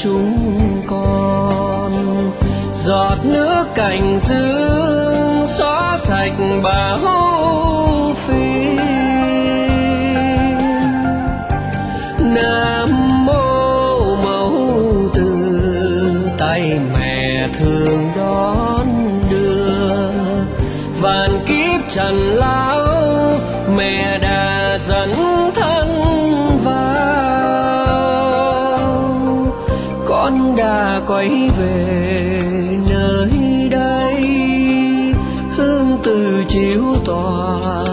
chúng con. Giọt nước cành dương xóa sạch bao phiền. Nam mô mẫu từ tay mẹ thường đón đưa. Vạn kiếp trần lão mẹ đã dẫn thân vào. Con đã quay về nơi đây, hương từ chiếu tỏa